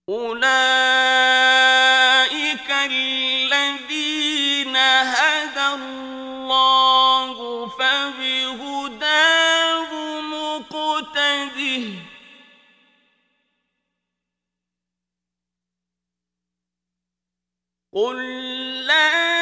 أولئك الذين هدى الله فبهداه مقتده قل لا